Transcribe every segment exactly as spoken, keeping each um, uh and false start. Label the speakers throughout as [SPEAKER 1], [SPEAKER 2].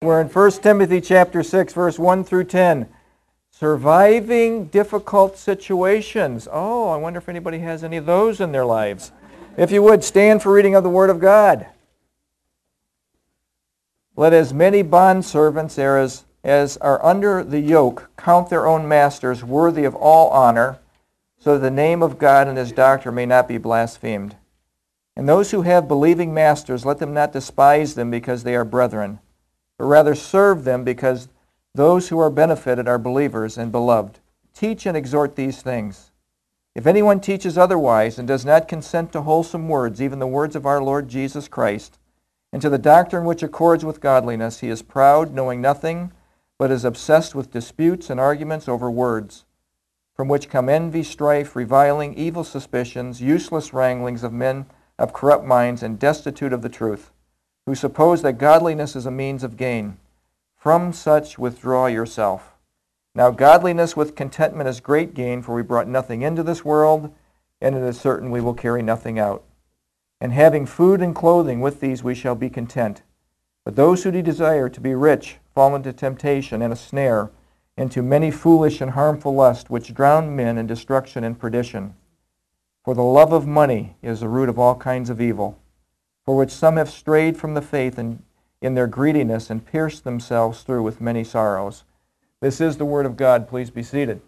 [SPEAKER 1] We're in First Timothy chapter six, verse one through ten. Surviving difficult situations. Oh, I wonder if anybody has any of those in their lives. If you would, stand for reading of the Word of God. Let as many bondservants as, as are under the yoke count their own masters worthy of all honor, so that the name of God and His doctrine may not be blasphemed. And those who have believing masters, let them not despise them because they are brethren, but rather serve them because those who are benefited are believers and beloved. Teach and exhort these things. If anyone teaches otherwise and does not consent to wholesome words, even the words of our Lord Jesus Christ, and to the doctrine which accords with godliness, he is proud, knowing nothing, but is obsessed with disputes and arguments over words, from which come envy, strife, reviling, evil suspicions, useless wranglings of men of corrupt minds and destitute of the truth, who suppose that godliness is a means of gain. From such withdraw yourself. Now godliness with contentment is great gain, for we brought nothing into this world, and it is certain we will carry nothing out. And having food and clothing, with these we shall be content. But those who desire to be rich fall into temptation and a snare, into many foolish and harmful lusts, which drown men in destruction and perdition. For the love of money is the root of all kinds of evil, for which some have strayed from the faith and in their greediness and pierced themselves through with many sorrows. This is the Word of God. Please be seated.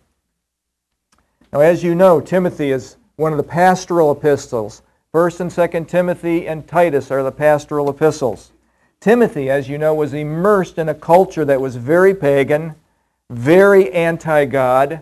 [SPEAKER 1] Now, as you know, Timothy is one of the pastoral epistles. First and Second Timothy and Titus are the pastoral epistles. Timothy, as you know, was immersed in a culture that was very pagan, very anti-God,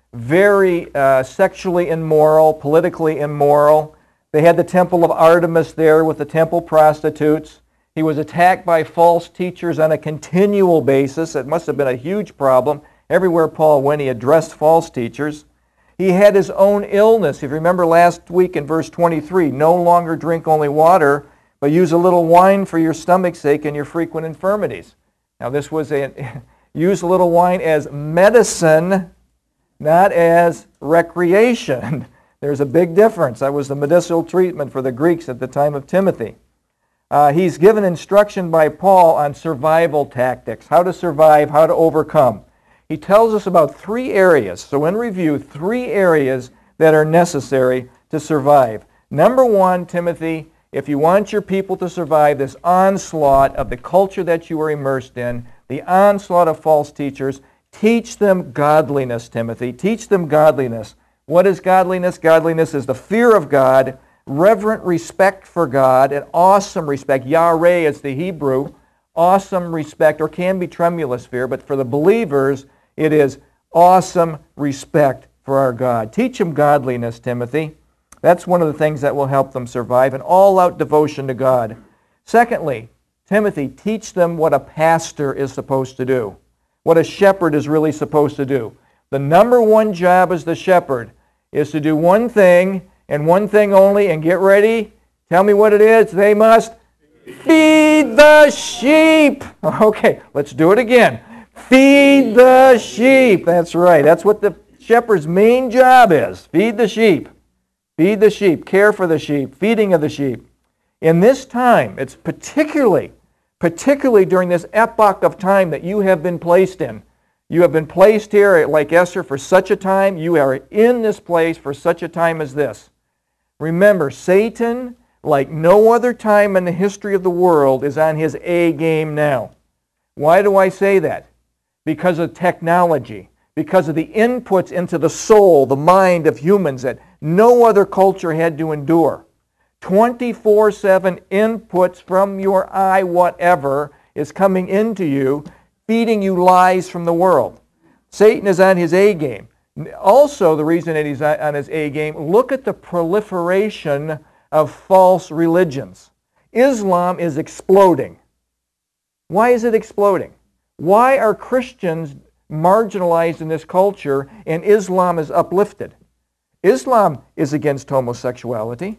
[SPEAKER 1] very uh, sexually immoral, politically immoral. They had the temple of Artemis there with the temple prostitutes. He was attacked by false teachers on a continual basis. It must have been a huge problem. Everywhere Paul went, he addressed false teachers. He had his own illness. If you remember last week in verse twenty-three, no longer drink only water, but use a little wine for your stomach's sake and your frequent infirmities. Now this was a, use a little wine as medicine, not as recreation. There's a big difference. That was the medicinal treatment for the Greeks at the time of Timothy. Uh, he's given instruction by Paul on survival tactics, how to survive, how to overcome. He tells us about three areas. So in review, three areas that are necessary to survive. Number one, Timothy, if you want your people to survive this onslaught of the culture that you are immersed in, the onslaught of false teachers, teach them godliness, Timothy. Teach them godliness. What is godliness? Godliness is the fear of God, reverent respect for God, an awesome respect. Yareh is the Hebrew. Awesome respect, or can be tremulous fear, but for the believers, it is awesome respect for our God. Teach them godliness, Timothy. That's one of the things that will help them survive, an all-out devotion to God. Secondly, Timothy, teach them what a pastor is supposed to do, what a shepherd is really supposed to do. The number one job as the shepherd is to do one thing, and one thing only, and get ready. Tell me what it is. They must feed the sheep. Okay, let's do it again. Feed the sheep. That's right. That's what the shepherd's main job is. Feed the sheep. Feed the sheep. Care for the sheep. Feeding of the sheep. In this time, it's particularly, particularly during this epoch of time that you have been placed in. You have been placed here, like Esther, for such a time. You are in this place for such a time as this. Remember, Satan, like no other time in the history of the world, is on his A game now. Why do I say that? Because of technology, because of the inputs into the soul, the mind of humans that no other culture had to endure. twenty-four seven inputs from your eye, whatever, is coming into you, feeding you lies from the world. Satan is on his A game. Also, the reason that he's on his A game, look at the proliferation of false religions. Islam is exploding. Why is it exploding? Why are Christians marginalized in this culture and Islam is uplifted? Islam is against homosexuality.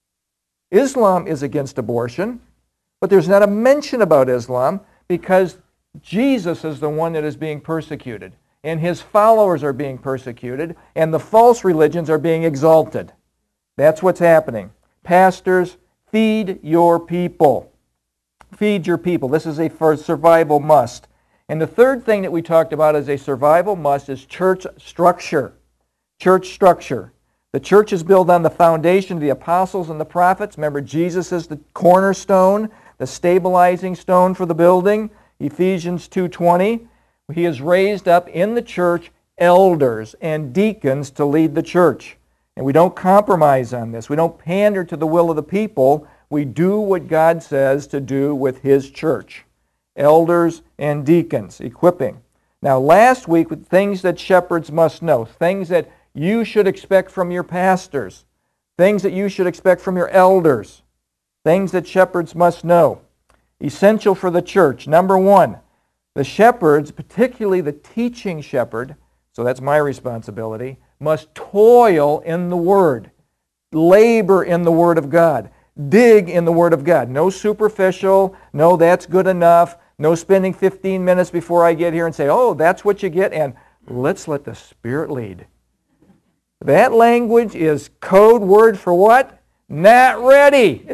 [SPEAKER 1] Islam is against abortion. But there's not a mention about Islam because Jesus is the one that is being persecuted, and his followers are being persecuted, and the false religions are being exalted. That's what's happening. Pastors, feed your people. feed your people. This is a for survival must. And the third thing that we talked about as a survival must is church structure. Church structure. The church is built on the foundation of the apostles and the prophets. Remember, Jesus is the cornerstone, the stabilizing stone for the building. Ephesians two twenty. He has raised up in the church elders and deacons to lead the church. And we don't compromise on this. We don't pander to the will of the people. We do what God says to do with His church. Elders and deacons, equipping. Now, last week, with things that shepherds must know, things that you should expect from your pastors, things that you should expect from your elders, things that shepherds must know. Essential for the church. Number one, the shepherds, particularly the teaching shepherd, so that's my responsibility, must toil in the Word, labor in the Word of God, dig in the Word of God. No superficial, no, that's good enough, no spending fifteen minutes before I get here and say, oh, that's what you get, and let's let the Spirit lead. That language is code word for what? Not ready.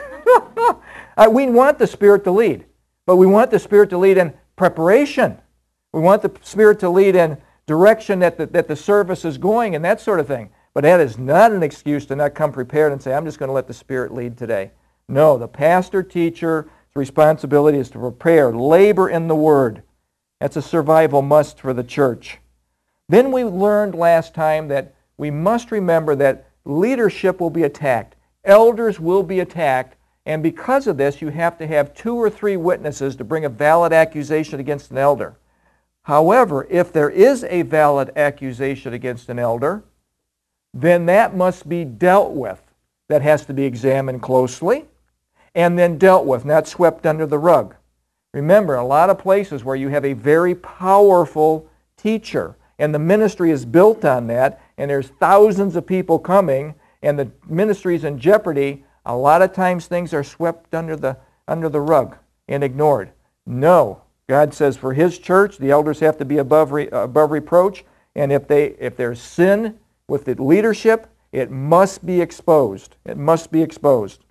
[SPEAKER 1] We want the Spirit to lead, but we want the Spirit to lead in preparation. We want the Spirit to lead in direction that the, that the service is going and that sort of thing. But that is not an excuse to not come prepared and say, I'm just going to let the Spirit lead today. No, the pastor, teacher's responsibility is to prepare, labor in the Word. That's a survival must for the church. Then we learned last time that we must remember that leadership will be attacked. Elders will be attacked. And because of this, you have to have two or three witnesses to bring a valid accusation against an elder. However, if there is a valid accusation against an elder, then that must be dealt with. That has to be examined closely and then dealt with, not swept under the rug. Remember, a lot of places where you have a very powerful teacher and the ministry is built on that and there's thousands of people coming and the ministry is in jeopardy, a lot of times things are swept under the, under the rug and ignored. No. God says for His church, the elders have to be above, re, above reproach, and if, they, if there's sin with the leadership, it must be exposed. It must be exposed.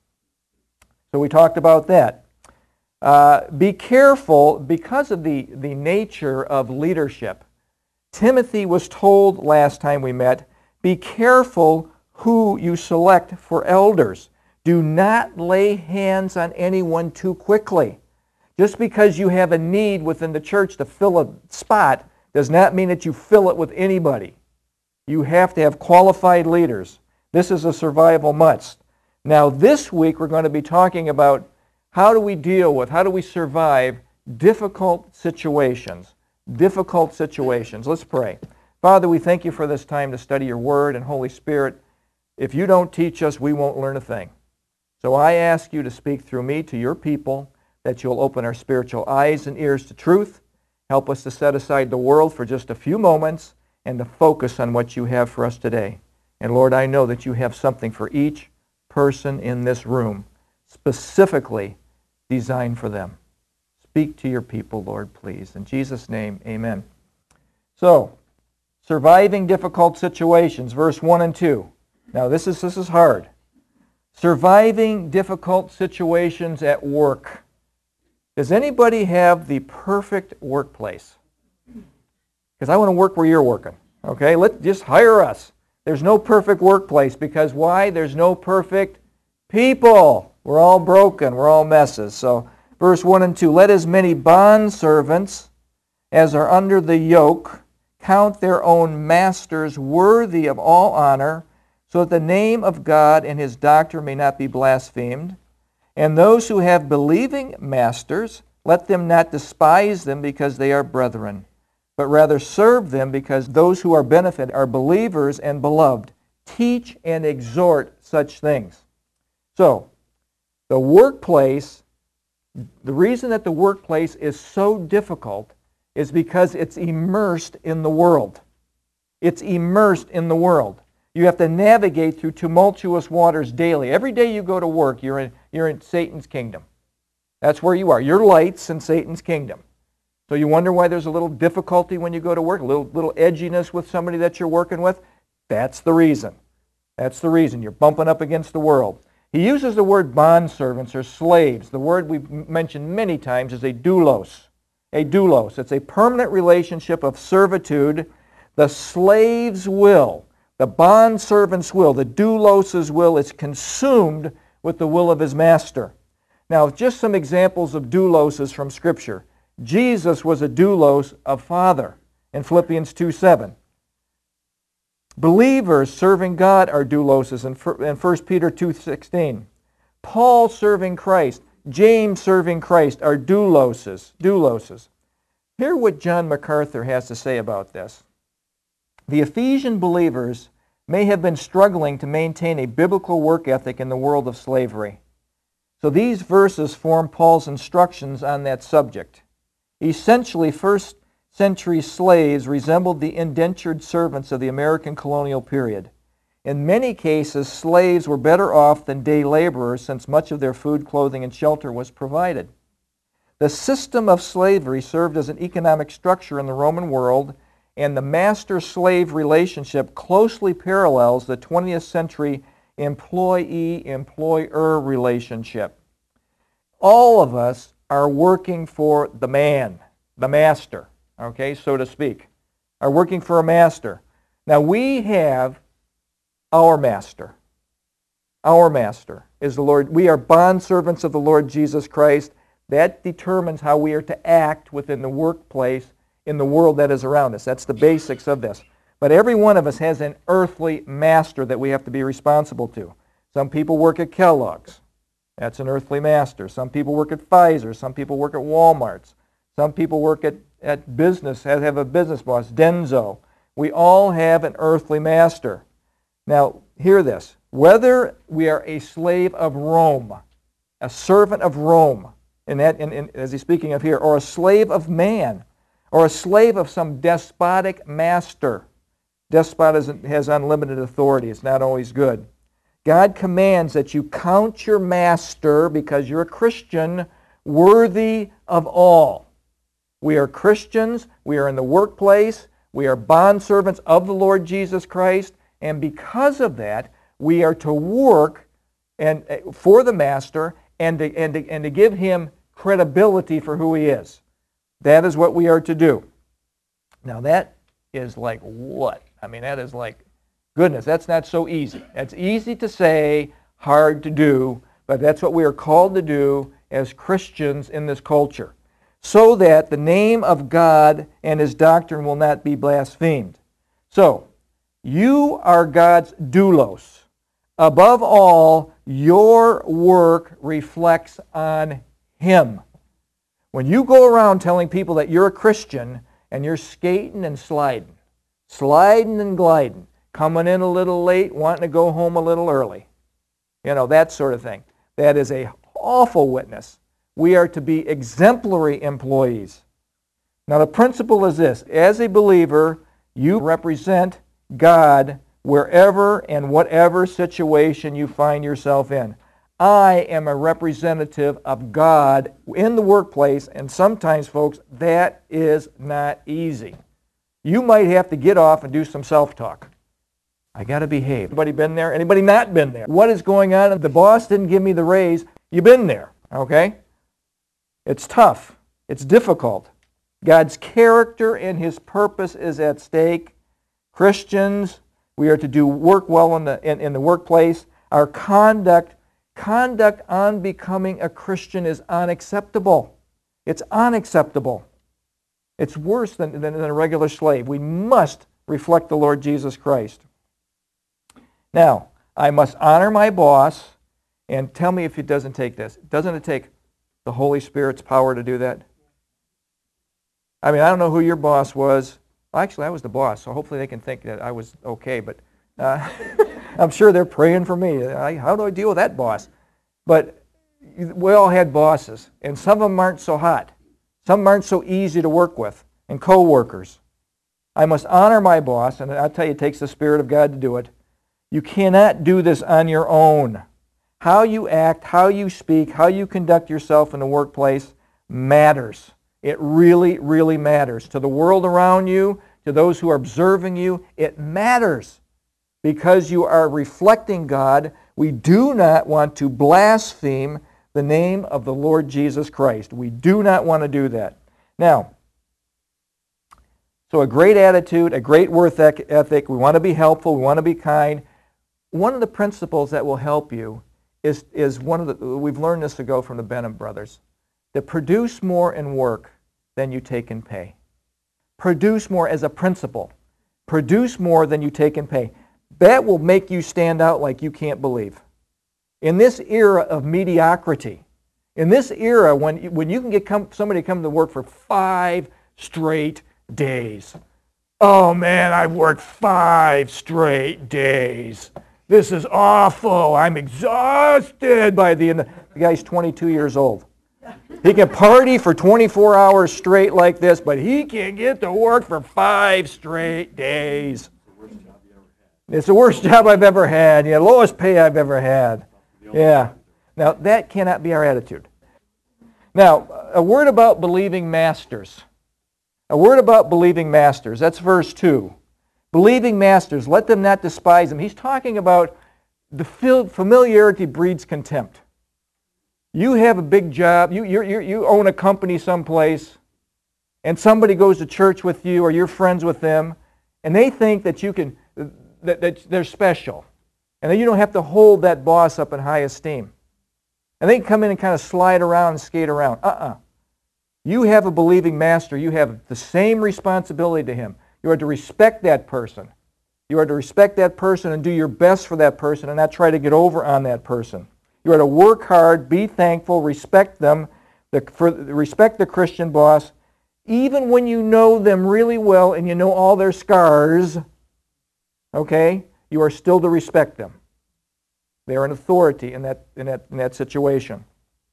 [SPEAKER 1] So we talked about that. Uh, be careful, because of the, the nature of leadership. Timothy was told last time we met, be careful who you select for elders. Do not lay hands on anyone too quickly. Just because you have a need within the church to fill a spot does not mean that you fill it with anybody. You have to have qualified leaders. This is a survival must. Now this week we're going to be talking about how do we deal with, how do we survive difficult situations. Difficult situations. Let's pray. Father, we thank You for this time to study Your Word, and Holy Spirit, if You don't teach us, we won't learn a thing. So I ask You to speak through me to Your people, that You'll open our spiritual eyes and ears to truth. Help us to set aside the world for just a few moments and to focus on what You have for us today. And Lord, I know that You have something for each person in this room, specifically designed for them. Speak to Your people, Lord, please. In Jesus' name, amen. So, surviving difficult situations, verse one and two. Now this is, this is hard. Surviving difficult situations at work. Does anybody have the perfect workplace? Because I want to work where you're working. Okay, let's just hire us. There's no perfect workplace because why? There's no perfect people. We're all broken. We're all messes. So verse one and two, let as many bondservants as are under the yoke count their own masters worthy of all honor, so that the name of God and His doctrine may not be blasphemed. And those who have believing masters, let them not despise them because they are brethren, but rather serve them because those who are benefited are believers and beloved. Teach and exhort such things. So, the workplace, the reason that the workplace is so difficult is because it's immersed in the world. It's immersed in the world. You have to navigate through tumultuous waters daily. Every day you go to work, you're in, you're in Satan's kingdom. That's where you are. You're lights in Satan's kingdom. So you wonder why there's a little difficulty when you go to work, a little, little edginess with somebody that you're working with? That's the reason. That's the reason. You're bumping up against the world. He uses the word bondservants or slaves. The word we've mentioned many times is a doulos. A doulos. It's a permanent relationship of servitude. The slave's will, the bondservant's will, the doulos's will is consumed with the will of his master. Now, just some examples of douloses from Scripture. Jesus was a doulos of Father in Philippians two seven. Believers serving God are douloses in First Peter two sixteen. Paul serving Christ, James serving Christ are douloses. Douloses. Hear what John MacArthur has to say about this. The Ephesian believers may have been struggling to maintain a biblical work ethic in the world of slavery. So these verses form Paul's instructions on that subject. Essentially, first century slaves resembled the indentured servants of the American colonial period. In many cases, slaves were better off than day laborers since much of their food, clothing, and shelter was provided. The system of slavery served as an economic structure in the Roman world, and the master-slave relationship closely parallels the twentieth century employee-employer relationship. All of us are working for the man, the master. Okay, so to speak, are working for a master. Now we have our master. Our master is the Lord. We are bondservants of the Lord Jesus Christ. That determines how we are to act within the workplace in the world that is around us. That's the basics of this. But every one of us has an earthly master that we have to be responsible to. Some people work at Kellogg's. That's an earthly master. Some people work at Pfizer. Some people work at Walmart's. Some people work at, at business, have, have a business boss, Denso. We all have an earthly master. Now, hear this. Whether we are a slave of Rome, a servant of Rome, in that, in, in, as he's speaking of here, or a slave of man, or a slave of some despotic master. Despot is, has unlimited authority. It's not always good. God commands that you count your master, because you're a Christian, worthy of all. We are Christians, we are in the workplace, we are bondservants of the Lord Jesus Christ, and because of that, we are to work and for the Master and to, and to, and to give Him credibility for who He is. That is what we are to do. Now that is like what? I mean, that is like, goodness, that's not so easy. That's easy to say, hard to do, but that's what we are called to do as Christians in this culture, so that the name of God and His doctrine will not be blasphemed. So, you are God's doulos. Above all, your work reflects on Him. When you go around telling people that you're a Christian and you're skating and sliding, sliding and gliding, coming in a little late, wanting to go home a little early, you know, that sort of thing, that is an awful witness. We are to be exemplary employees. Now the principle is this. As a believer, you represent God wherever and whatever situation you find yourself in. I am a representative of God in the workplace, and sometimes, folks, that is not easy. You might have to get off and do some self-talk. I got to behave. Anybody been there? Anybody not been there? What is going on? The boss didn't give me the raise. You've been there, okay? It's tough. It's difficult. God's character and His purpose is at stake. Christians, we are to do work well in the, in, in the workplace. Our conduct, conduct on becoming a Christian is unacceptable. It's unacceptable. It's worse than, than, than a regular slave. We must reflect the Lord Jesus Christ. Now, I must honor my boss, and tell me if it doesn't take this. Doesn't it take the Holy Spirit's power to do that? I mean, I don't know who your boss was. Well, actually, I was the boss, so hopefully they can think that I was okay, but uh, I'm sure they're praying for me. I, how do I deal with that boss? But we all had bosses, and some of them aren't so hot. Some aren't so easy to work with, and co-workers. I must honor my boss, and I'll tell you, it takes the Spirit of God to do it. You cannot do this on your own. How you act, how you speak, how you conduct yourself in the workplace matters. It really, really matters. To the world around you, to those who are observing you, it matters because you are reflecting God We do not want to blaspheme the name of the Lord Jesus Christ. We do not want to do that. Now, so a great attitude, a great work ethic, we want to be helpful, we want to be kind. One of the principles that will help you is, is one of the, we've learned this ago from the Benham brothers, to produce more in work than you take in pay. Produce more as a principle. Produce more than you take in pay. That will make you stand out like you can't believe. In this era of mediocrity, in this era when, when you can get come, somebody to come to work for five straight days. Oh man, I've worked five straight days. This is awful. I'm exhausted by the end. The guy's twenty-two years old. He can party for twenty-four hours straight like this, but he can't get to work for five straight days. It's the worst job I've ever had. Yeah, lowest pay I've ever had. Yeah. Now, that cannot be our attitude. Now, a word about believing masters. A word about believing masters. That's verse two. Believing masters, let them not despise them. He's talking about the familiarity breeds contempt. You have a big job, you, you, you, you own a company someplace, and somebody goes to church with you or you're friends with them, and they think that you can, that, that they're special, and that you don't have to hold that boss up in high esteem. And they can come in and kind of slide around and skate around. Uh-uh. You have a believing master. You have the same responsibility to him. You are to respect that person. You are to respect that person and do your best for that person and not try to get over on that person. You are to work hard, be thankful, respect them, the, for, respect the Christian boss, even when you know them really well and you know all their scars, okay, you are still to respect them. They are an authority in that, in that, in that situation.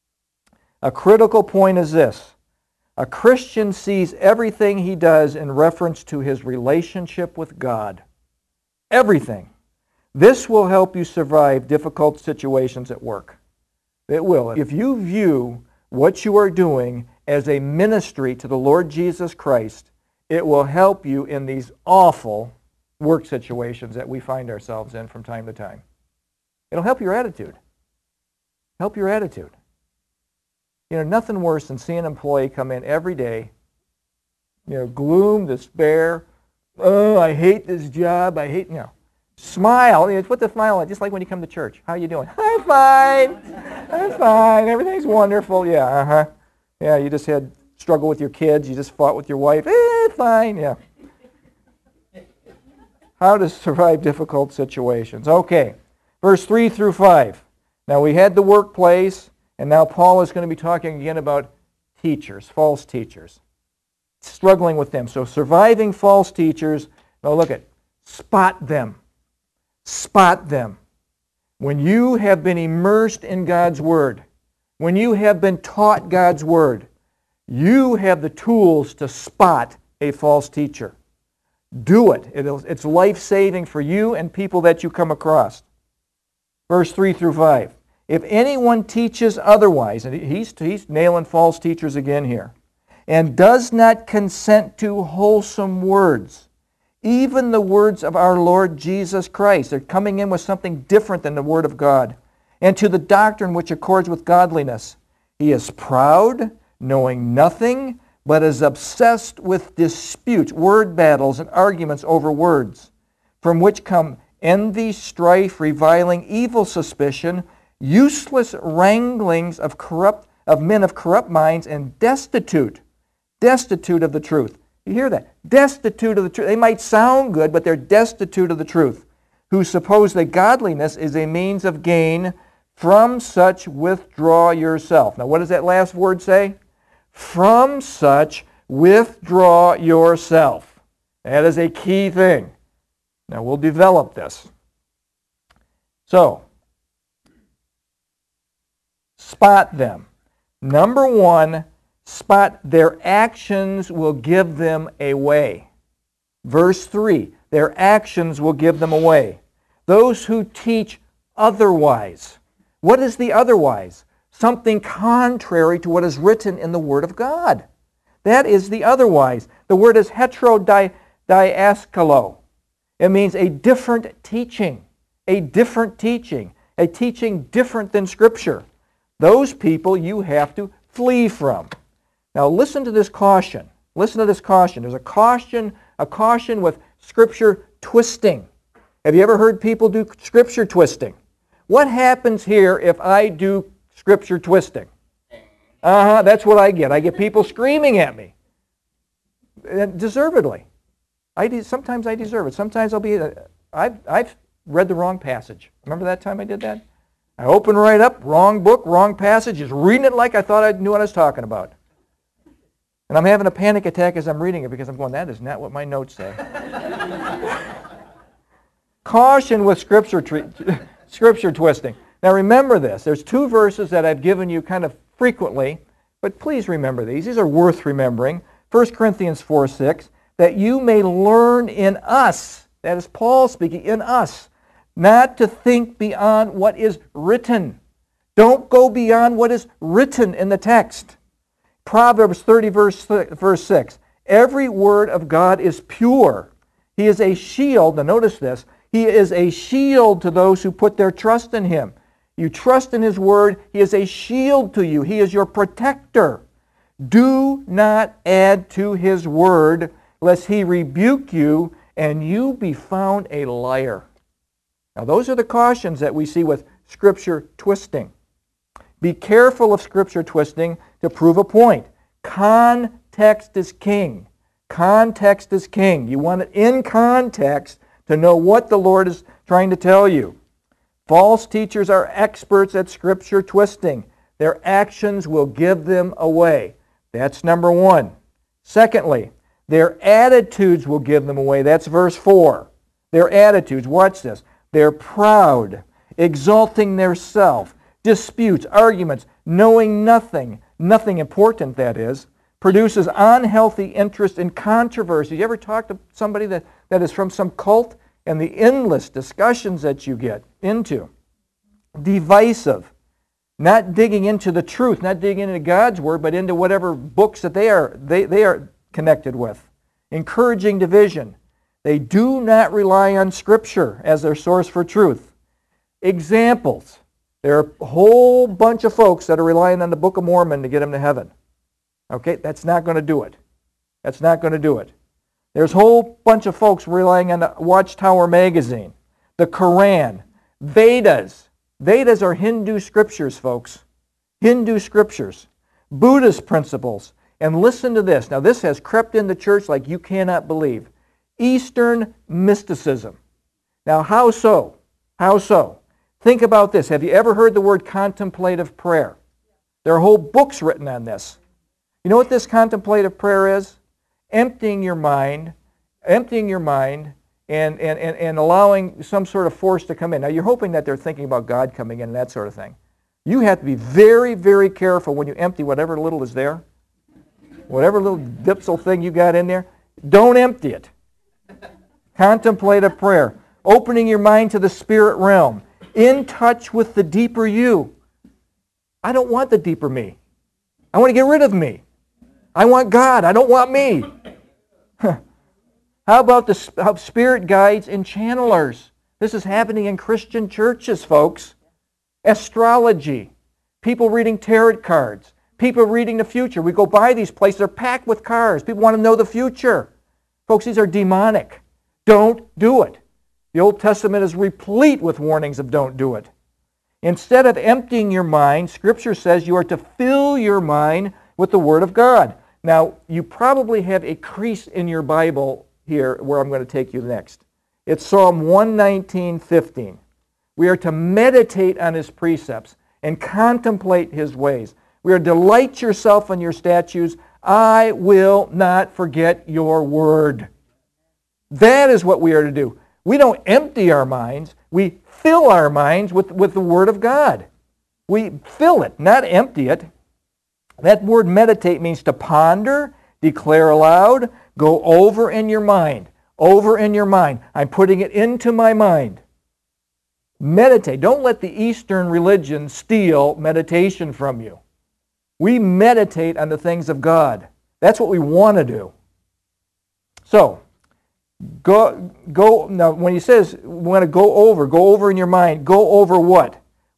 [SPEAKER 1] A critical point is this. A Christian sees everything he does in reference to his relationship with God. Everything. This will help you survive difficult situations at work. It will. If you view what you are doing as a ministry to the Lord Jesus Christ, it will help you in these awful work situations that we find ourselves in from time to time. It'll help your attitude. Help your attitude. You know, nothing worse than seeing an employee come in every day, you know, gloom, despair, oh, I hate this job, I hate, you know. Smile. It's what the smile is, just like when you come to church. How are you doing? I'm fine. I'm fine. Everything's wonderful. Yeah, uh-huh. Yeah, you just had struggle with your kids. You just fought with your wife. Eh, fine. Yeah. How to survive difficult situations. Okay. Verse three through five. Now we had the workplace, and now Paul is going to be talking again about teachers, false teachers. Struggling with them. So surviving false teachers. Now look at, spot them. Spot them. When you have been immersed in God's Word, when you have been taught God's Word, you have the tools to spot a false teacher. Do it. It's life-saving for you and people that you come across. Verse three through five. If anyone teaches otherwise, and he's, he's nailing false teachers again here, and does not consent to wholesome words, even the words of our Lord Jesus Christ. They're coming in with something different than the Word of God. And to the doctrine which accords with godliness. He is proud, knowing nothing, but is obsessed with disputes, word battles, and arguments over words, from which come envy, strife, reviling, evil suspicion, useless wranglings of corrupt of men of corrupt minds, and destitute, destitute of the truth. You hear that? Destitute of the truth. They might sound good, but they're destitute of the truth. Who suppose that godliness is a means of gain. From such withdraw yourself. Now what does that last word say? From such withdraw yourself. That is a key thing. Now we'll develop this. So, spot them. Number one, spot their actions will give them away. Verse three, their actions will give them away. Those who teach otherwise. What is the otherwise? Something contrary to what is written in the Word of God. That is the otherwise. The word is heterodiaskalo. It means a different teaching. A different teaching. a teaching different than Scripture. Those people you have to flee from. Now listen to this caution. Listen to this caution. There's a caution, a caution with Scripture twisting. Have you ever heard people do Scripture twisting? What happens here if I do Scripture twisting? Uh-huh, that's what I get. I get people screaming at me. Deservedly. I de- sometimes I deserve it. Sometimes I'll be... Uh, I've, I've read the wrong passage. Remember that time I did that? I opened right up, wrong book, wrong passage, just reading it like I thought I knew what I was talking about. And I'm having a panic attack as I'm reading it because I'm going, that is not what my notes say. Caution with scripture, tri- scripture twisting. Now remember this. There's two verses that I've given you kind of frequently, but please remember these. These are worth remembering. First Corinthians four six, that you may learn in us, that is Paul speaking, in us, not to think beyond what is written. Don't go beyond what is written in the text. Proverbs thirty, verse, verse six. Every word of God is pure. He is a shield. Now notice this. He is a shield to those who put their trust in Him. You trust in His word. He is a shield to you. He is your protector. Do not add to His word, lest He rebuke you and you be found a liar. Now those are the cautions that we see with Scripture twisting. Be careful of Scripture twisting to prove a point. Context is king. Context is king. You want it in context to know what the Lord is trying to tell you. False teachers are experts at Scripture twisting. Their actions will give them away. That's number one. Secondly, their attitudes will give them away. That's verse four. Their attitudes, watch this. They're proud, exalting their self, disputes, arguments, knowing nothing, nothing important that is, produces unhealthy interest in controversy. You ever talk to somebody that, that is from some cult and the endless discussions that you get into? Divisive, not digging into the truth, not digging into God's Word, but into whatever books that they are, they, they are connected with. Encouraging division. They do not rely on Scripture as their source for truth. Examples. There are a whole bunch of folks that are relying on the Book of Mormon to get them to heaven. Okay, that's not going to do it. That's not going to do it. There's a whole bunch of folks relying on the Watchtower magazine, the Quran, Vedas. Vedas are Hindu scriptures, folks. Hindu scriptures. Buddhist principles. And listen to this. Now this has crept in the church like you cannot believe. Eastern mysticism. Now how so? How so? Think about this. Have you ever heard the word contemplative prayer? There are whole books written on this. You know what this contemplative prayer is? Emptying your mind, emptying your mind, and, and, and, and allowing some sort of force to come in. Now you're hoping that they're thinking about God coming in and that sort of thing. You have to be very, very careful when you empty whatever little is there. Whatever little dipsel thing you got in there, don't empty it. Contemplative prayer. Opening your mind to the spirit realm. In touch with the deeper you. I don't want the deeper me. I want to get rid of me. I want God. I don't want me. How about the how spirit guides and channelers? This is happening in Christian churches, folks. Astrology. People reading tarot cards. People reading the future. We go by these places. They're packed with cars. People want to know the future. Folks, these are demonic. Don't do it. The Old Testament is replete with warnings of don't do it. Instead of emptying your mind, Scripture says you are to fill your mind with the Word of God. Now, you probably have a crease in your Bible here where I'm going to take you next. It's Psalm one nineteen, fifteen. We are to meditate on His precepts and contemplate His ways. We are to delight yourself in your statutes. I will not forget your word. That is what we are to do. We don't empty our minds. We fill our minds with, with the Word of God. We fill it, not empty it. That word meditate means to ponder, declare aloud, go over in your mind. Over in your mind. I'm putting it into my mind. Meditate. Don't let the Eastern religion steal meditation from you. We meditate on the things of God. That's what we want to do. So, Go, go. Now, when he says we want to go over, go over in your mind, go over what?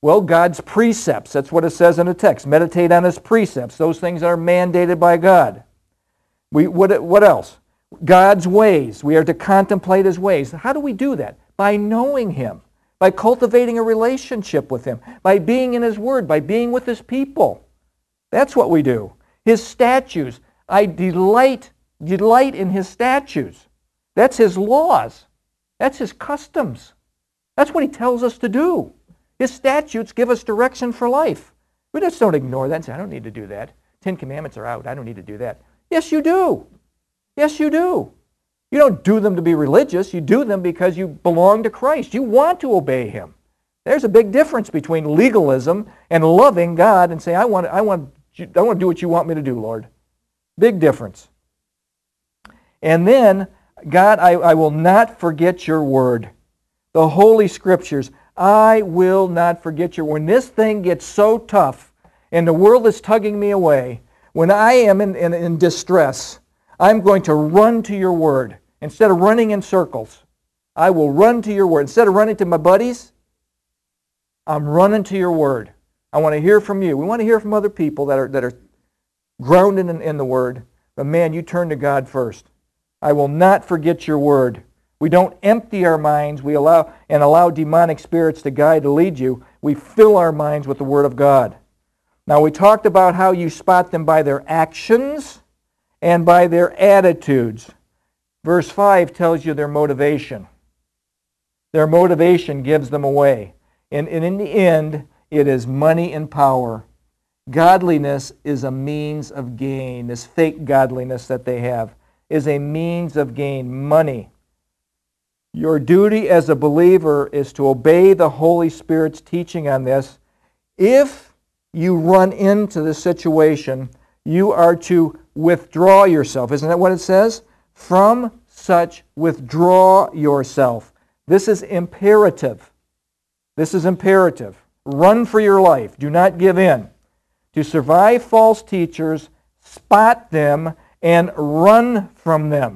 [SPEAKER 1] Well, God's precepts, that's what it says in the text. Meditate on His precepts, those things that are mandated by God. We, what, what else? God's ways. We are to contemplate His ways. How do we do that? By knowing Him, by cultivating a relationship with Him, by being in His Word, by being with His people. That's what we do. His statutes. I delight, delight in His statutes. That's His laws. That's His customs. That's what He tells us to do. His statutes give us direction for life. We just don't ignore that and say, I don't need to do that. Ten Commandments are out. I don't need to do that. Yes, you do. Yes, you do. You don't do them to be religious. You do them because you belong to Christ. You want to obey Him. There's a big difference between legalism and loving God and saying, I want, I want, I want to do what you want me to do, Lord. Big difference. And then, God, I, I will not forget your word. The Holy Scriptures, I will not forget your word. When this thing gets so tough and the world is tugging me away, when I am in, in, in distress, I'm going to run to your word. Instead of running in circles, I will run to your word. Instead of running to my buddies, I'm running to your word. I want to hear from you. We want to hear from other people that are, that are grounded in, in the word. But man, you turn to God first. I will not forget your word. We don't empty our minds we allow and allow demonic spirits to guide and lead you. We fill our minds with the word of God. Now we talked about how you spot them by their actions and by their attitudes. Verse five tells you their motivation. Their motivation gives them away. And, and in the end, it is money and power. Godliness is a means of gain. This fake godliness that they have is a means of gain, money. Your duty as a believer is to obey the Holy Spirit's teaching on this. If you run into the situation, you are to withdraw yourself. Isn't that what it says? From such withdraw yourself. This is imperative. This is imperative. Run for your life. Do not give in. To survive false teachers, spot them and run from them.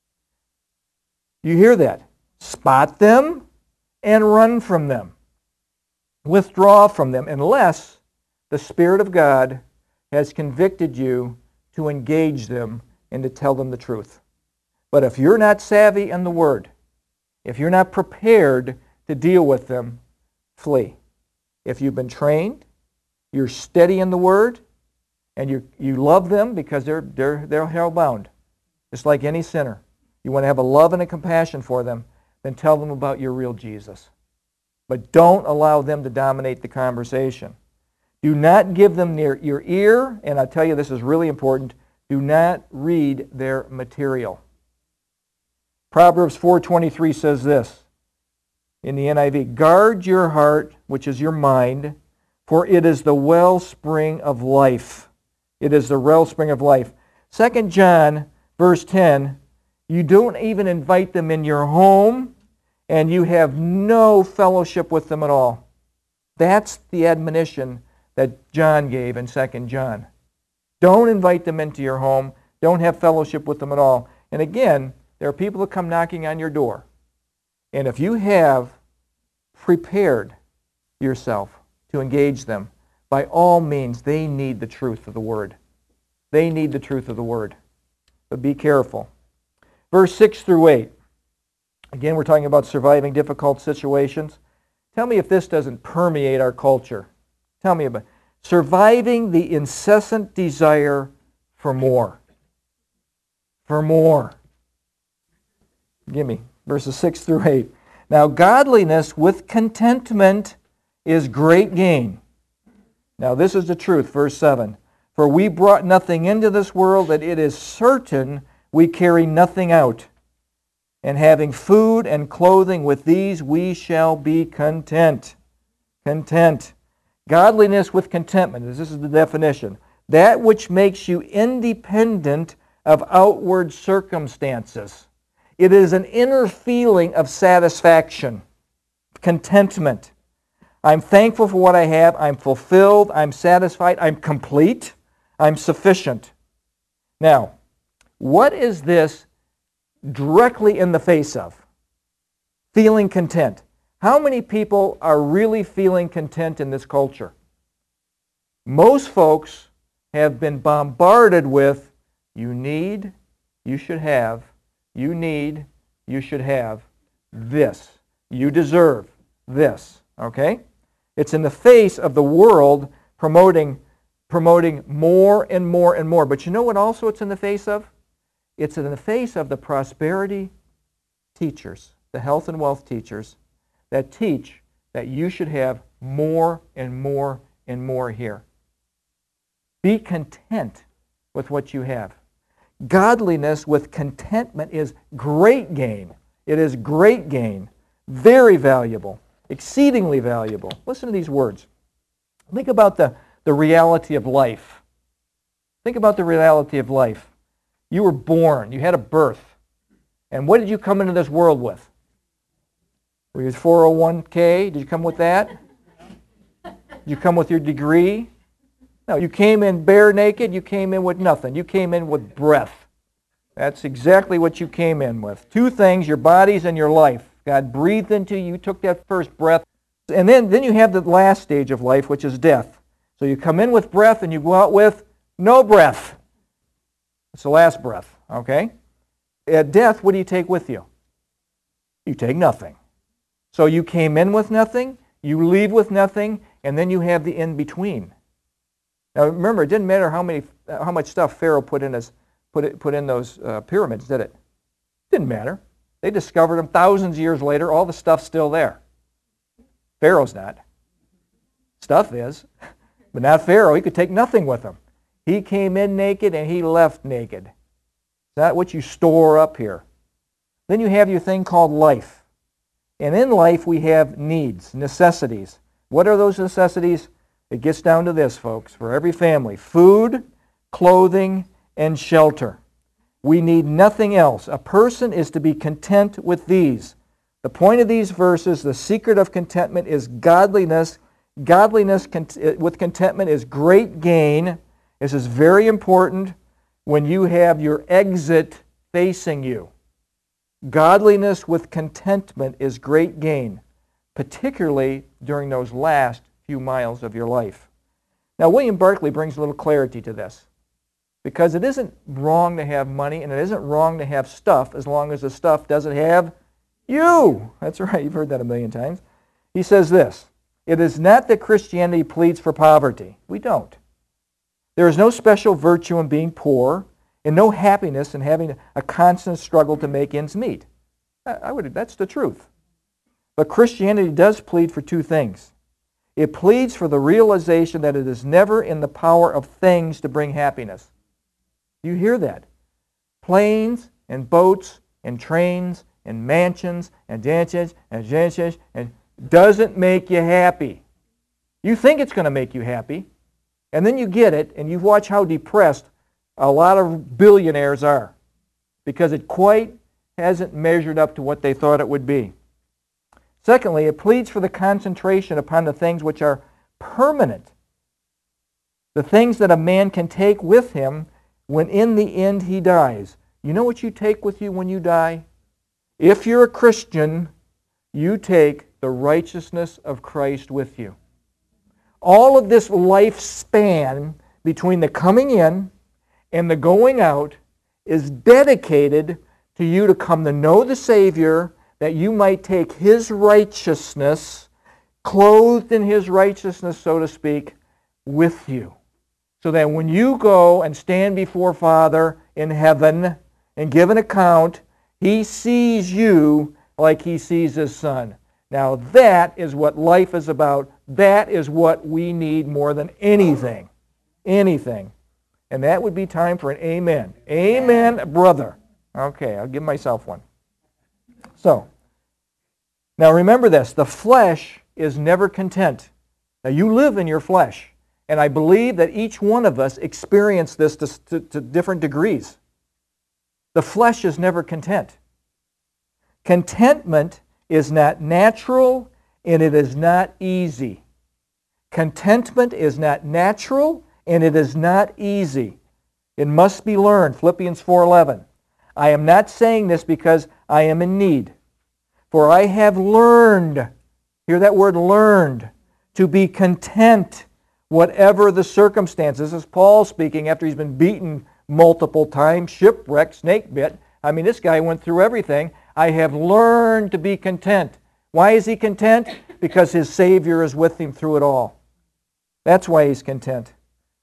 [SPEAKER 1] You hear that? Spot them and run from them. Withdraw from them unless the Spirit of God has convicted you to engage them and to tell them the truth. But if you're not savvy in the Word, if you're not prepared to deal with them, flee. If you've been trained, you're steady in the Word, and you you love them because they're they're they're hell-bound, just like any sinner. You want to have a love and a compassion for them, then tell them about your real Jesus. But don't allow them to dominate the conversation. Do not give them their, your ear, and I tell you this is really important, do not read their material. Proverbs four twenty-three says this in the N I V, guard your heart, which is your mind, for it is the wellspring of life. It is the wellspring of life. Second John, verse ten, you don't even invite them in your home, and you have no fellowship with them at all. That's the admonition that John gave in Second John. Don't invite them into your home. Don't have fellowship with them at all. And again, there are people that come knocking on your door. And if you have prepared yourself to engage them, by all means, they need the truth of the Word. They need the truth of the Word. But be careful. Verse six through eight. Again, we're talking about surviving difficult situations. Tell me if this doesn't permeate our culture. Tell me about it. Surviving the incessant desire for more. For more. Give me verses six through eight. Now, godliness with contentment is great gain. Now, this is the truth, verse seven. For we brought nothing into this world, that it is certain we carry nothing out. And having food and clothing, with these we shall be content. Content. Godliness with contentment. This is the definition. That which makes you independent of outward circumstances. It is an inner feeling of satisfaction, contentment. I'm thankful for what I have. I'm fulfilled. I'm satisfied. I'm complete. I'm sufficient. Now, what is this directly in the face of? Feeling content. How many people are really feeling content in this culture? Most folks have been bombarded with, you need, you should have, you need, you should have this. You deserve this. Okay? It's in the face of the world promoting, promoting more and more and more. But you know what also it's in the face of? It's in the face of the prosperity teachers, the health and wealth teachers, that teach that you should have more and more and more here. Be content with what you have. Godliness with contentment is great gain. It is great gain. Very valuable. Exceedingly valuable. Listen to these words. Think about the, the reality of life. Think about the reality of life. You were born. You had a birth. And what did you come into this world with? Were you four oh one K? Did you come with that? Did you come with your degree? No, you came in bare naked. You came in with nothing. You came in with breath. That's exactly what you came in with. Two things, your bodies and your life. God breathed into you. You took that first breath. And then, then you have the last stage of life, which is death. So you come in with breath and you go out with no breath. It's the last breath, okay? At death, what do you take with you? You take nothing. So you came in with nothing, you leave with nothing, and then you have the in-between. Now remember, it didn't matter how many, how much stuff Pharaoh put in his, put it, put in those uh, pyramids, did it? Didn't matter. They discovered them thousands of years later. All the stuff's still there. Pharaoh's not. Stuff is, but not Pharaoh. He could take nothing with him. He came in naked and he left naked. It's not what you store up here. Then you have your thing called life. And in life we have needs, necessities. What are those necessities? It gets down to this, folks, for every family. Food, clothing, and shelter. We need nothing else. A person is to be content with these. The point of these verses, the secret of contentment is godliness. Godliness with contentment is great gain. This is very important when you have your exit facing you. Godliness with contentment is great gain, particularly during those last few miles of your life. Now, William Barclay brings a little clarity to this, because it isn't wrong to have money and it isn't wrong to have stuff as long as the stuff doesn't have you. That's right, you've heard that a million times. He says this, it is not that Christianity pleads for poverty. We don't. There is no special virtue in being poor, and no happiness in having a constant struggle to make ends meet. I would, that's the truth. But Christianity does plead for two things. It pleads for the realization that it is never in the power of things to bring happiness. You hear that? Planes and boats and trains and mansions and dances and dances and doesn't make you happy. You think it's going to make you happy, and then you get it, and you watch how depressed a lot of billionaires are, because it quite hasn't measured up to what they thought it would be. Secondly, it pleads for the concentration upon the things which are permanent, the things that a man can take with him when in the end he dies. You know what you take with you when you die? If you're a Christian, you take the righteousness of Christ with you. All of this lifespan between the coming in and the going out is dedicated to you to come to know the Savior, that you might take His righteousness, clothed in His righteousness, so to speak, with you. So that when you go and stand before Father in heaven and give an account, He sees you like He sees His Son. Now that is what life is about. That is what we need more than anything. Anything. And that would be time for an amen. Amen, brother. Okay, I'll give myself one. So, now remember this. The flesh is never content. Now you live in your flesh. And I believe that each one of us experience this to, to, to different degrees. The flesh is never content. Contentment is not natural and it is not easy. Contentment is not natural and it is not easy. It must be learned. Philippians four eleven. I am not saying this because I am in need, for I have learned Hear that word, learned. To be content, whatever the circumstances. This is Paul speaking after he's been beaten multiple times, shipwrecked, snake bit. I mean, this guy went through everything. I have learned to be content. Why is he content? Because his Savior is with him through it all. That's why he's content.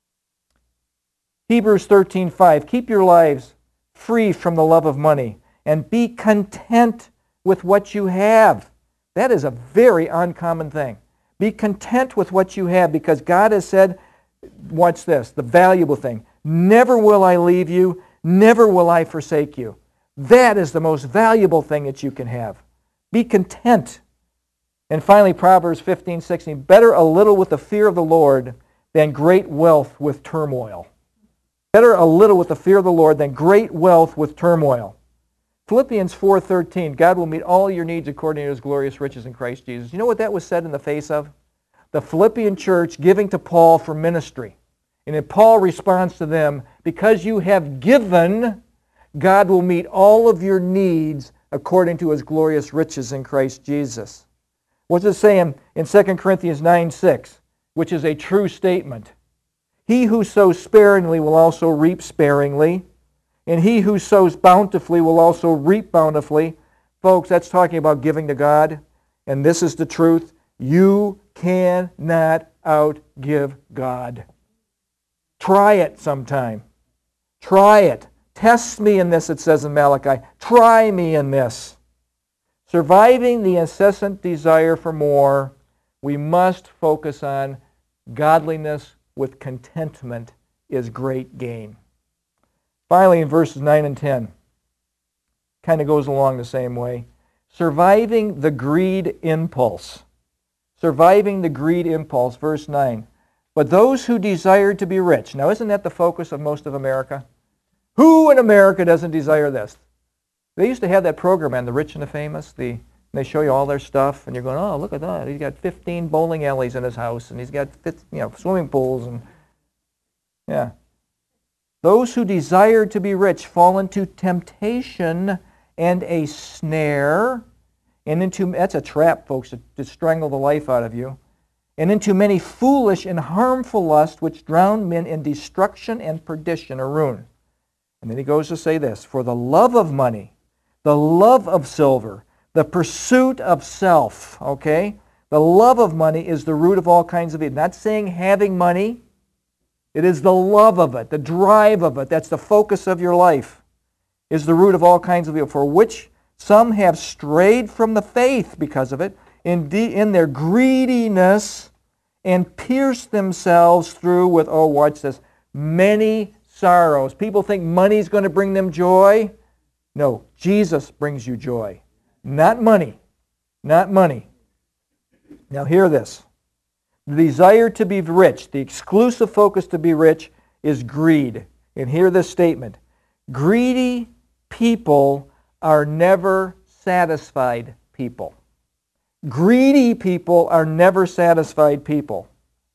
[SPEAKER 1] Hebrews thirteen five, keep your lives free from the love of money and be content with what you have. That is a very uncommon thing. Be content with what you have because God has said, watch this, the valuable thing, never will I leave you, never will I forsake you. That is the most valuable thing that you can have. Be content. And finally, Proverbs fifteen sixteen, better a little with the fear of the Lord than great wealth with turmoil. Better a little with the fear of the Lord than great wealth with turmoil. Philippians four thirteen, God will meet all your needs according to His glorious riches in Christ Jesus. You know what that was said in the face of? The Philippian church giving to Paul for ministry. And then Paul responds to them, because you have given, God will meet all of your needs according to His glorious riches in Christ Jesus. What's it saying in Second Corinthians nine six, which is a true statement? He who sows sparingly will also reap sparingly, and he who sows bountifully will also reap bountifully. Folks, that's talking about giving to God, and this is the truth. You cannot outgive God. Try it sometime. Try it. Test me in this, it says in Malachi. Try me in this. Surviving the incessant desire for more, we must focus on godliness with contentment is great gain. Finally, in verses nine and ten, kind of goes along the same way. Surviving the greed impulse. Surviving the greed impulse, verse nine. But those who desired to be rich. Now, isn't that the focus of most of America? Who in America doesn't desire this? They used to have that program on The Rich and the Famous. The, they show you all their stuff, and you're going, oh, look at that. He's got fifteen bowling alleys in his house, and he's got you know, swimming pools. and Yeah. Those who desire to be rich fall into temptation and a snare, and into, that's a trap, folks, to, to strangle the life out of you, and into many foolish and harmful lusts which drown men in destruction and perdition or ruin. And then he goes to say this, for the love of money, the love of silver, the pursuit of self, okay? The love of money is the root of all kinds of evil. Not saying having money. It is the love of it, the drive of it. That's the focus of your life, is the root of all kinds of evil, for which some have strayed from the faith because of it, in, de- in their greediness, and pierced themselves through with, oh, watch this, many sorrows. People think money's going to bring them joy. No, Jesus brings you joy. Not money. Not money. Now hear this. The desire to be rich, the exclusive focus to be rich, is greed. And hear this statement. Greedy people are never satisfied people. Greedy people are never satisfied people.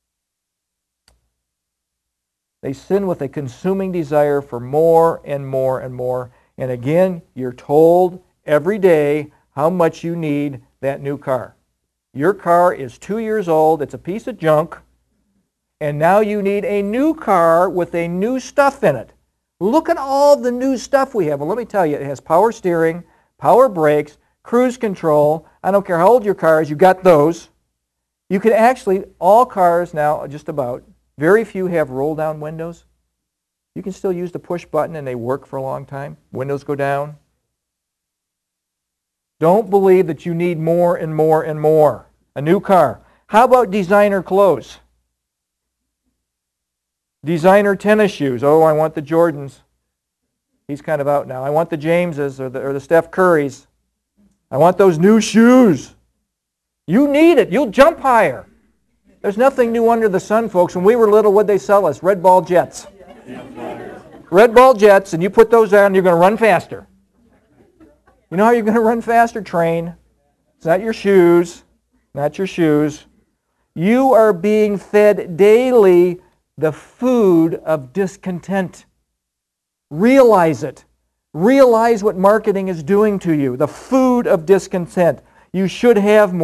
[SPEAKER 1] They sin with a consuming desire for more and more and more. And again, you're told every day how much you need that new car. Your car is two years old, it's a piece of junk, and now you need a new car with a new stuff in it. Look at all the new stuff we have. Well, let me tell you, it has power steering, power brakes, cruise control. I don't care how old your car is, you got those. You can actually, all cars now, just about, very few have roll-down windows. You can still use the push button and they work for a long time. Windows go down. Don't believe that you need more and more and more. A new car. How about designer clothes? Designer tennis shoes. Oh, I want the Jordans. He's kind of out now. I want the Jameses or the, or the Steph Currys. I want those new shoes. You need it. You'll jump higher. There's nothing new under the sun, folks. When we were little, what'd they sell us? Red Ball jets. Red Ball jets, and you put those on, you're going to run faster. You know how you're going to run faster? Train. It's not your shoes. Not your shoes. You are being fed daily the food of discontent. Realize it. Realize what marketing is doing to you. The food of discontent. You should have more.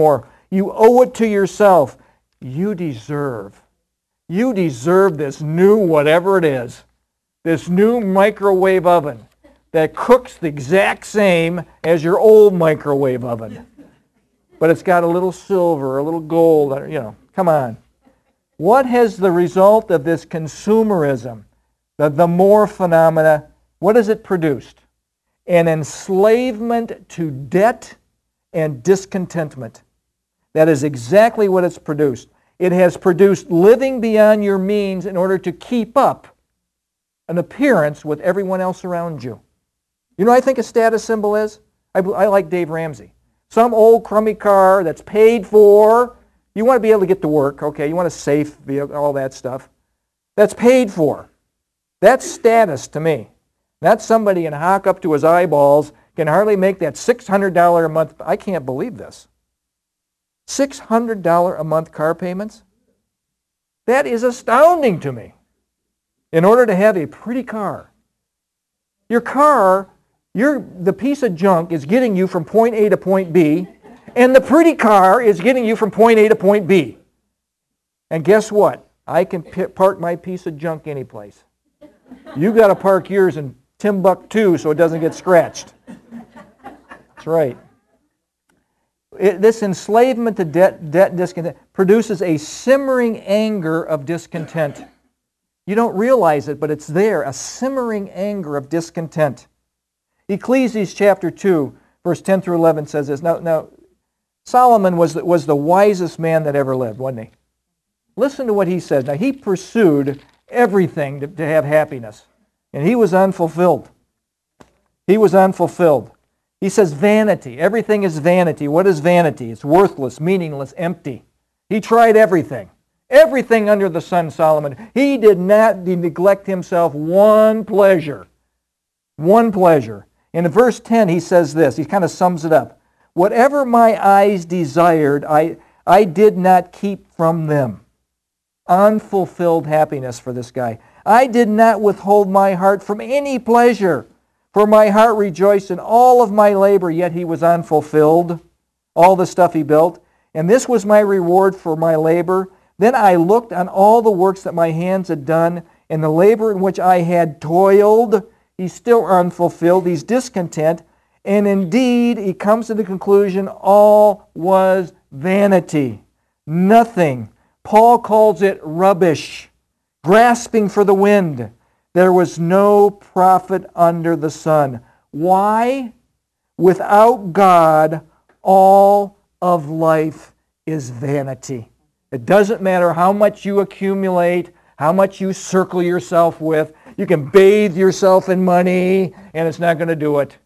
[SPEAKER 1] You owe it to yourself. You deserve. You deserve this new whatever it is. This new microwave oven that cooks the exact same as your old microwave oven. But it's got a little silver, a little gold, you know, come on. What has the result of this consumerism, the, the more phenomena, what has it produced? An enslavement to debt and discontentment. That is exactly what it's produced. It has produced living beyond your means in order to keep up an appearance with everyone else around you. You know what I think a status symbol is? I, I like Dave Ramsey. Some old crummy car that's paid for. You want to be able to get to work, okay? You want a safe vehicle, all that stuff. That's paid for. That's status to me. That's somebody in hock up to his eyeballs, can hardly make that six hundred dollars a month. I can't believe this. six hundred dollars a month car payments? That is astounding to me. In order to have a pretty car. Your car, your, the piece of junk is getting you from point A to point B, and the pretty car is getting you from point A to point B. And guess what? I can p- park my piece of junk any place. You got to park yours in Timbuktu so it doesn't get scratched. That's right. It, this enslavement to debt, debt and discontent produces a simmering anger of discontent. You don't realize it, but it's there, a simmering anger of discontent. Ecclesiastes chapter two, verse ten through eleven says this. Now, now Solomon was, was the wisest man that ever lived, wasn't he? Listen to what he says. Now, he pursued everything to, to have happiness, and he was unfulfilled. He was unfulfilled. He says vanity. Everything is vanity. What is vanity? It's worthless, meaningless, empty. He tried everything. Everything under the sun, Solomon. He did not neglect himself one pleasure. One pleasure. In verse ten, he says this. He kind of sums it up. Whatever my eyes desired, I, I did not keep from them. Unfulfilled happiness for this guy. I did not withhold my heart from any pleasure, for my heart rejoiced in all of my labor, yet he was unfulfilled. All the stuff he built. And this was my reward for my labor. Then I looked on all the works that my hands had done, and the labor in which I had toiled. He's still unfulfilled. He's discontent. And indeed, he comes to the conclusion, all was vanity. Nothing. Paul calls it rubbish, grasping for the wind. There was no profit under the sun. Why? Without God, all of life is vanity. It doesn't matter how much you accumulate, how much you circle yourself with. You can bathe yourself in money, and it's not going to do it.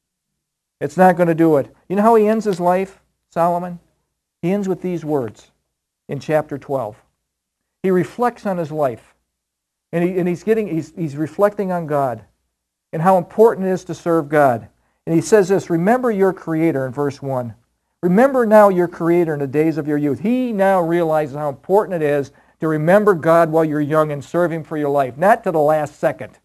[SPEAKER 1] It's not going to do it. You know how he ends his life, Solomon? He ends with these words in chapter twelve. He reflects on his life, and, he, and he's, getting, he's, he's reflecting on God and how important it is to serve God. And he says this, remember your Creator in verse one. Remember now your Creator in the days of your youth. He now realizes how important it is to remember God while you're young and serve Him for your life, not to the last second.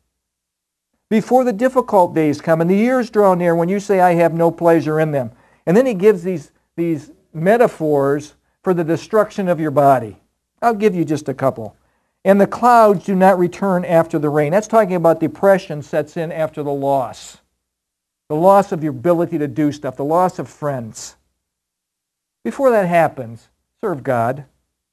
[SPEAKER 1] Before the difficult days come and the years draw near when you say, I have no pleasure in them. And then he gives these, these metaphors for the destruction of your body. I'll give you just a couple. And the clouds do not return after the rain. That's talking about depression sets in after the loss. The loss of your ability to do stuff, the loss of friends. Before that happens, serve God.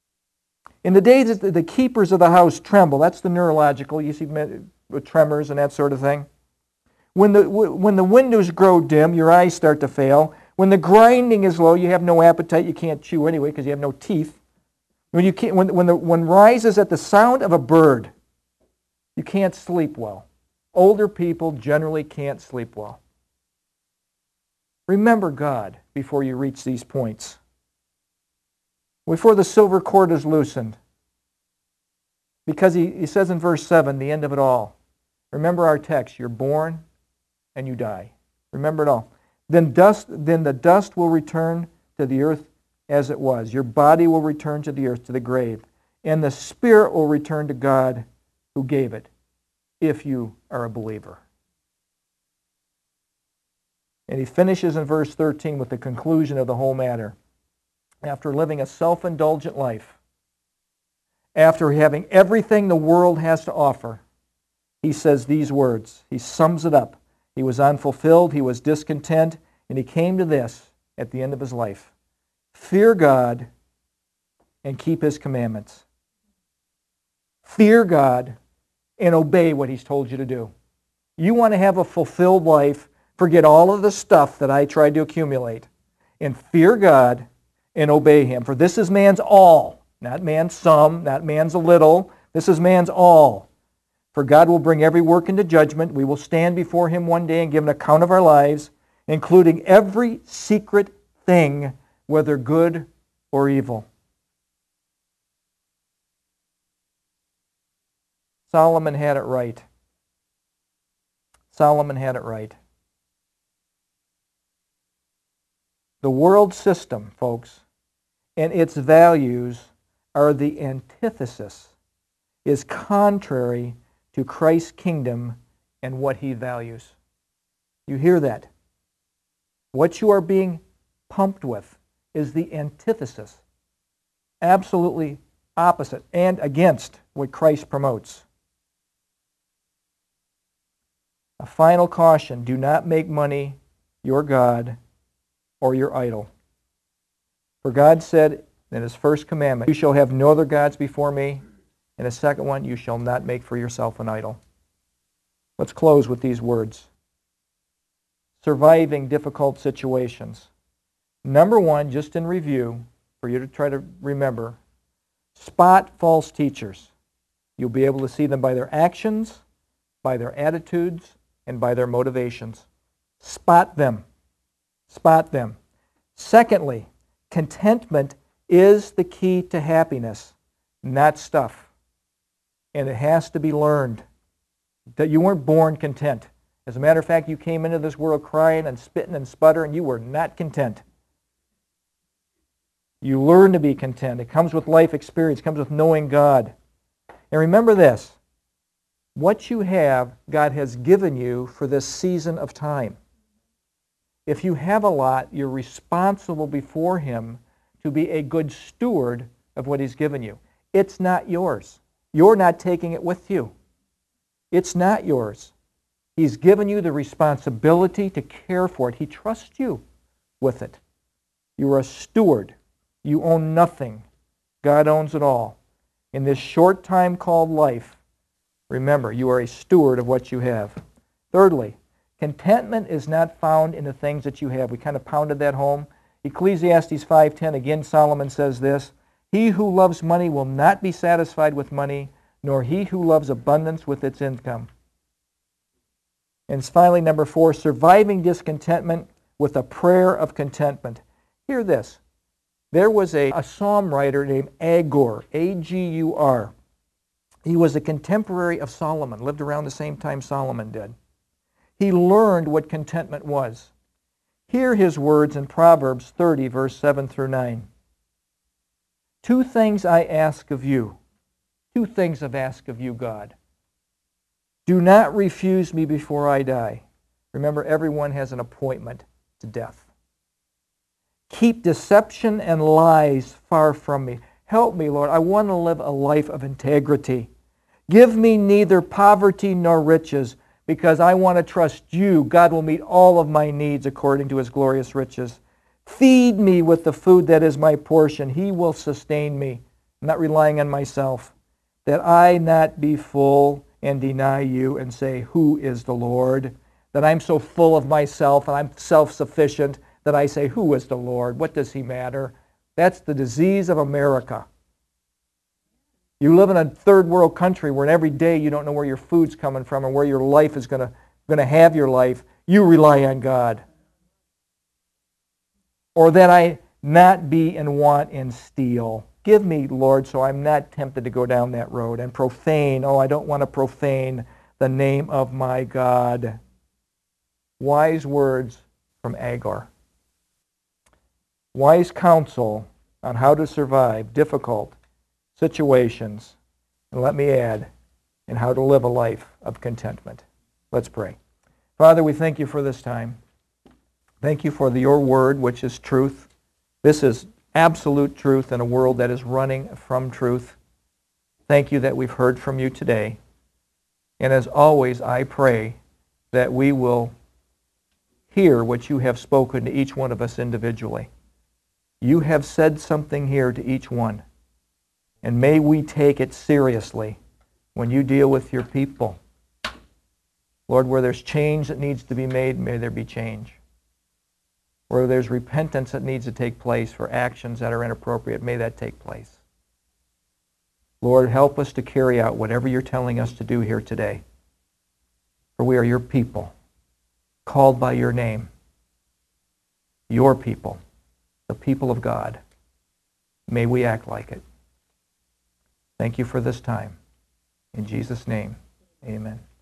[SPEAKER 1] In the days that the keepers of the house tremble, that's the neurological, you see with tremors and that sort of thing. When the, when the windows grow dim, your eyes start to fail. When the grinding is low, you have no appetite, you can't chew anyway because you have no teeth. When, you can't, when, when, the, when rises at the sound of a bird, you can't sleep well. Older people generally can't sleep well. Remember God before you reach these points. Before the silver cord is loosened. Because he, he says in verse seven, the end of it all. Remember our text, you're born and you die. Remember it all. Then dust, then the dust will return to the earth as it was. Your body will return to the earth, to the grave. And the spirit will return to God who gave it, if you are a believer. And he finishes in verse thirteen with the conclusion of the whole matter. after living a self-indulgent life, after having everything the world has to offer, he says these words. He sums it up. He was unfulfilled, he was discontent, and he came to this at the end of his life. Fear God and keep his commandments. Fear God and obey what he's told you to do. You want to have a fulfilled life, forget all of the stuff that I tried to accumulate, and fear God and obey him. For this is man's all, not man's some, not man's a little. This is man's all. For God will bring every work into judgment. We will stand before him one day and give an account of our lives, including every secret thing, whether good or evil. Solomon had it right. Solomon had it right. The world system, folks, and its values are the antithesis, is contrary to Christ's kingdom and what he values. You hear that? What you are being pumped with is the antithesis, absolutely opposite and against what Christ promotes. A final caution, do not make money your God or your idol. For God said in his first commandment, you shall have no other gods before me. And the second one, you shall not make for yourself an idol. Let's close with these words. Surviving difficult situations. Number one, just in review, for you to try to remember, spot false teachers. You'll be able to see them by their actions, by their attitudes, and by their motivations. Spot them. Spot them. Secondly, contentment is the key to happiness, not stuff. And it has to be learned. That you weren't born content. As a matter of fact, you came into this world crying and spitting and sputtering. You were not content. You learn to be content. It comes with life experience. It comes with knowing God. And remember this. What you have, God has given you for this season of time. If you have a lot, you're responsible before him to be a good steward of what he's given you. It's not yours. You're not taking it with you. It's not yours. He's given you the responsibility to care for it. He trusts you with it. You are a steward. You own nothing. God owns it all. In this short time called life, remember, you are a steward of what you have. Thirdly, contentment is not found in the things that you have. We kind of pounded that home. Ecclesiastes five ten, again, Solomon says this, he who loves money will not be satisfied with money, nor he who loves abundance with its income. And finally, number four, surviving discontentment with a prayer of contentment. Hear this. There was a, a psalm writer named Agur, A G U R. He was a contemporary of Solomon, lived around the same time Solomon did. He learned what contentment was. Hear his words in Proverbs thirty, verse seven through nine. Two things I ask of you. Two things I've asked of you, God. Do not refuse me before I die. Remember, everyone has an appointment to death. Keep deception and lies far from me. Help me, Lord. I want to live a life of integrity. Give me neither poverty nor riches, because I want to trust you. God will meet all of my needs according to his glorious riches. Feed me with the food that is my portion. He will sustain me. I'm not relying on myself. That I not be full and deny you and say, who is the Lord? That I'm so full of myself and I'm self-sufficient that I say, who is the Lord? What does he matter? That's the disease of America. You live in a third world country where every day you don't know where your food's coming from and where your life is going to going to have your life. You rely on God. Or that I not be and want and steal. Give me, Lord, so I'm not tempted to go down that road and profane. Oh, I don't want to profane the name of my God. Wise words from Agur. Wise counsel on how to survive difficult situations. And let me add, and how to live a life of contentment. Let's pray. Father, we thank you for this time. Thank you for the, your word, which is truth. This is absolute truth in a world that is running from truth. Thank you that we've heard from you today. And as always, I pray that we will hear what you have spoken to each one of us individually. You have said something here to each one. And may we take it seriously when you deal with your people. Lord, where there's change that needs to be made, may there be change. Where there's repentance that needs to take place for actions that are inappropriate, may that take place. Lord, help us to carry out whatever you're telling us to do here today. For we are your people, called by your name. Your people, the people of God. May we act like it. Thank you for this time. In Jesus' name, amen.